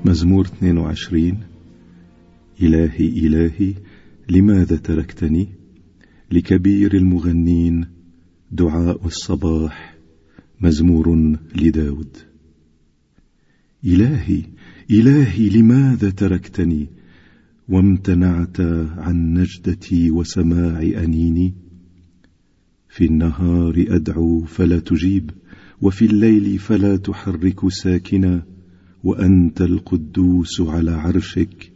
مزمور 22. إلهي إلهي لماذا تركتني؟ لكبير المغنين دعاء الصباح، مزمور لداود. إلهي إلهي لماذا تركتني وامتنعت عن نجدتي وسماع أنيني؟ في النهار أدعو فلا تجيب، وفي الليل فلا تحرك ساكنا، وأنت القدوس على عرشك.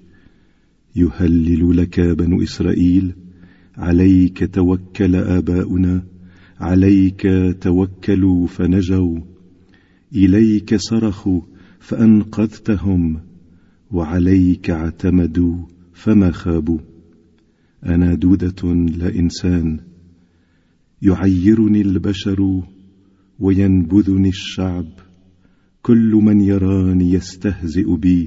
يهلل لك بنو إسرائيل، عليك توكل آباؤنا، عليك توكلوا فنجوا، إليك صرخوا فأنقذتهم، وعليك اعتمدوا فما خابوا. أنا دودة لا إنسان، يعيرني البشر وينبذني الشعب، كل من يراني يستهزئ بي.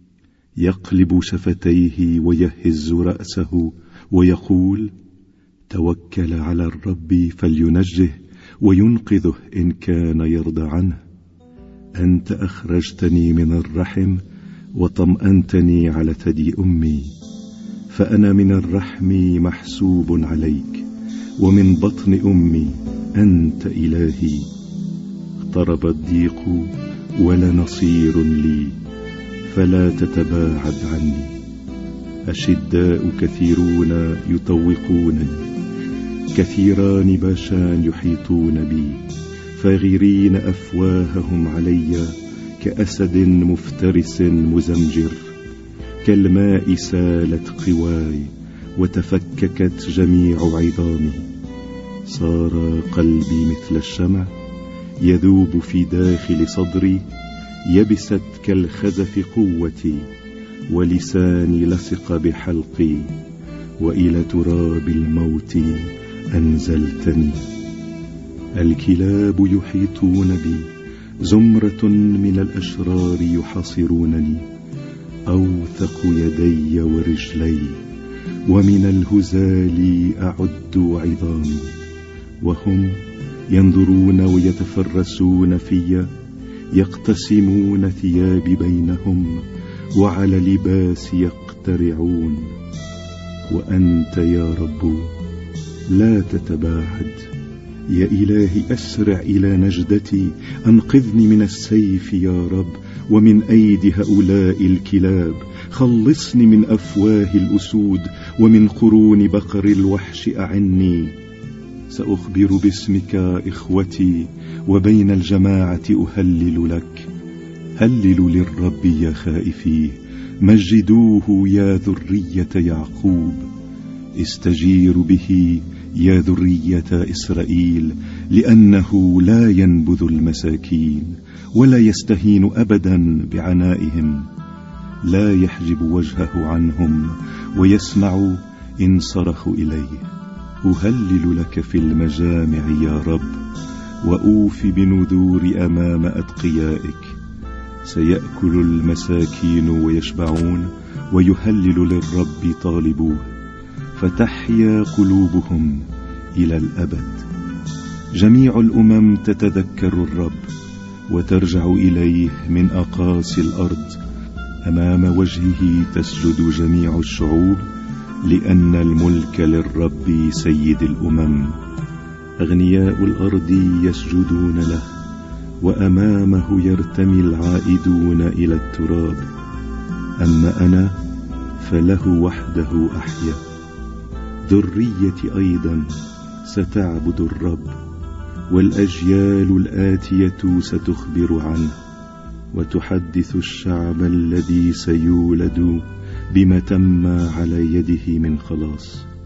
يقلب شفتيه ويهز رأسه ويقول: توكل على الرب فلينجه وينقذه إن كان يرضى عنه. أنت أخرجتني من الرحم وطمأنتني على ثدي أمي، فأنا من الرحم محسوب عليك، ومن بطن أمي أنت إلهي. اقترب الضيق ولا نصير لي، فلا تتباعد عني. أشداء كثيرون يطوقونني، كثيران باشان يحيطون بي، فاغرين أفواههم علي كأسد مفترس مزمجر. كالماء سالت قواي وتفككت جميع عظامي. صار قلبي مثل الشمع يذوب في داخل صدري، يبست كالخزف قوتي، ولساني لصق بحلقي، وإلى تراب الموت أنزلتني. الكلاب يحيطون بي، زمرة من الأشرار يحاصرونني. أوثق يدي ورجلي، ومن الهزال أعد عظامي. وهم ينظرون ويتفرسون في، يقتسمون ثيابي بينهم، وعلى لباس يقترعون. وأنت يا رب لا تتباعد. يا إلهي أسرع إلى نجدتي، أنقذني من السيف يا رب، ومن أيدي هؤلاء الكلاب. خلصني من أفواه الأسود، ومن قرون بقر الوحش أعني. سأخبر باسمك إخوتي، وبين الجماعة أهلل لك. هللوا للرب يا خائفيه، مجدوه يا ذرية يعقوب. استجيروا به يا ذرية إسرائيل، لأنه لا ينبذ المساكين، ولا يستهين أبدا بعنائهم. لا يحجب وجهه عنهم، ويسمع إن صرخوا إليه. أهلل لك في المجامع يا رب، وأوفي بنذور أمام أتقيائك. سيأكل المساكين ويشبعون، ويهلل للرب طالبوه، فتحيا قلوبهم إلى الأبد. جميع الأمم تتذكر الرب، وترجع إليه من أقاصي الأرض. أمام وجهه تسجد جميع الشعوب، لأن الملك للرب سيد الأمم. أغنياء الأرض يسجدون له، وأمامه يرتمي العائدون إلى التراب. أما أنا فله وحده أحيا، ذريتي أيضا ستعبد الرب، والأجيال الآتية ستخبر عنه، وتحدث الشعب الذي سيولد بما تم على يده من خلاص.